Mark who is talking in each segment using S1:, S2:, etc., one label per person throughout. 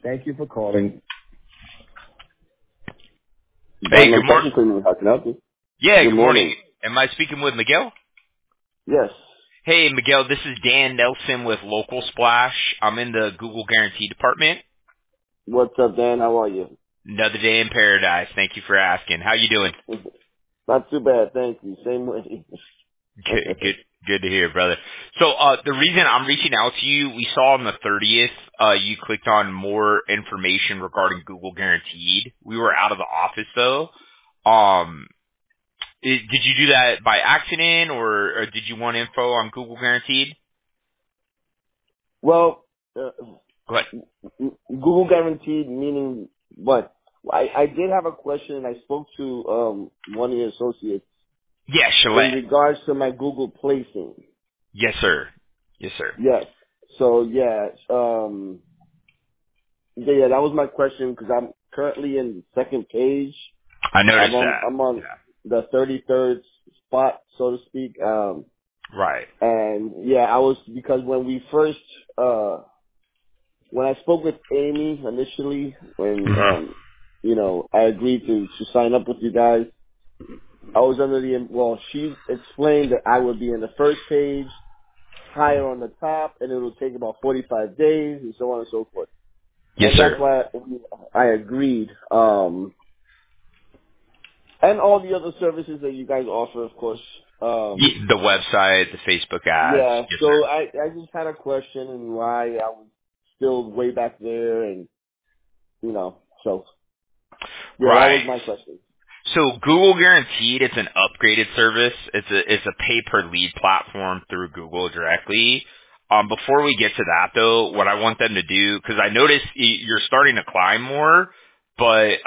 S1: Thank you for calling.
S2: Hey,
S1: Bottom
S2: good morning.
S1: Texas Cleaning, how can I help you?
S2: Yeah,
S1: Good
S2: good morning.
S1: morning.
S2: Am I speaking with Miguel?
S1: Yes.
S2: Hey, Miguel, this is Dan Nelson with Local Splash. I'm in the Google Guarantee department.
S1: What's up, Dan? How are you?
S2: Another day in paradise. Thank you for asking. How you doing?
S1: Not too bad, thank you. Same way.
S2: Good to hear, brother. So, the reason I'm reaching out to you, we saw on the 30th, you clicked on more information regarding Google Guaranteed. We were out of the office though. Um, did you do that by accident or did you want info on Google Guaranteed?
S1: Well,
S2: Go ahead.
S1: Google guaranteed meaning what? I did have a question, and I spoke to one of your associates
S2: Yeah,
S1: in
S2: Chalet.
S1: regards to my Google placing.
S2: Yes, sir. Yes, sir.
S1: Yes. So yeah, that was my question because I'm currently in the second page.
S2: I
S1: I'm
S2: noticed
S1: on
S2: that.
S1: I'm on
S2: Yeah.
S1: the 33rd spot, so to speak.
S2: Right.
S1: And yeah, I was because when we first when I spoke with Amy initially, when
S2: Mhm.
S1: I agreed to sign up with you guys, I was under the she explained that I would be in the first page, higher on the top, and it will take about 45 days, and so on and so forth.
S2: Yes,
S1: And that's
S2: sir.
S1: why I agreed. And all the other services that you guys offer, of course.
S2: The website, the Facebook ads.
S1: Yeah,
S2: Yes,
S1: so
S2: sir.
S1: I just had a question and why I was still way back there, and so yeah, that was
S2: Right.
S1: my question.
S2: So Google Guaranteed, it's an upgraded service. It's a pay per lead platform through Google directly. Before we get to that though, what I want them to do, because I noticed you're starting to climb more, but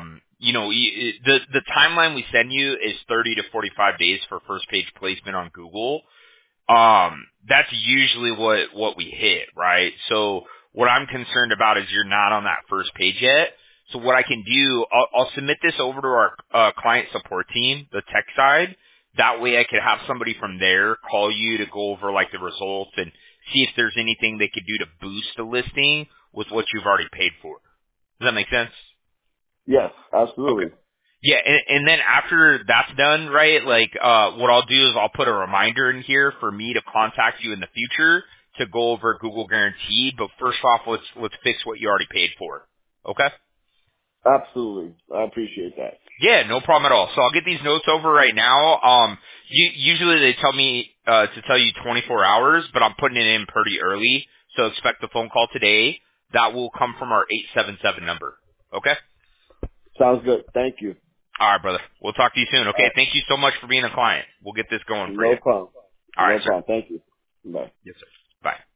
S2: the timeline we send you is 30 to 45 days for first page placement on Google. That's usually what we hit, right? So what I'm concerned about is you're not on that first page yet. So what I can do, I'll submit this over to our client support team, the tech side. That way I could have somebody from there call you to go over like the results and see if there's anything they could do to boost the listing with what you've already paid for. Does that make sense?
S1: Yes,
S2: Okay.
S1: absolutely.
S2: Yeah, and then after that's done, right, like, what I'll do is I'll put a reminder in here for me to contact you in the future to go over Google Guaranteed, but first off, let's fix what you already paid for. Okay?
S1: Absolutely. I appreciate that.
S2: Yeah, no problem at all. So I'll get these notes over right now. Usually they tell me, to tell you 24 hours, but I'm putting it in pretty early, so expect the phone call today. That will come from our 877 number. Okay?
S1: Sounds good. Thank you.
S2: All right, brother. We'll talk to you soon. Okay.
S1: Uh,
S2: Thank you so much for being a client. We'll get this going for
S1: no
S2: you.
S1: problem.
S2: All right,
S1: No
S2: sir.
S1: problem. Thank you. Bye.
S2: Yes, sir. Bye.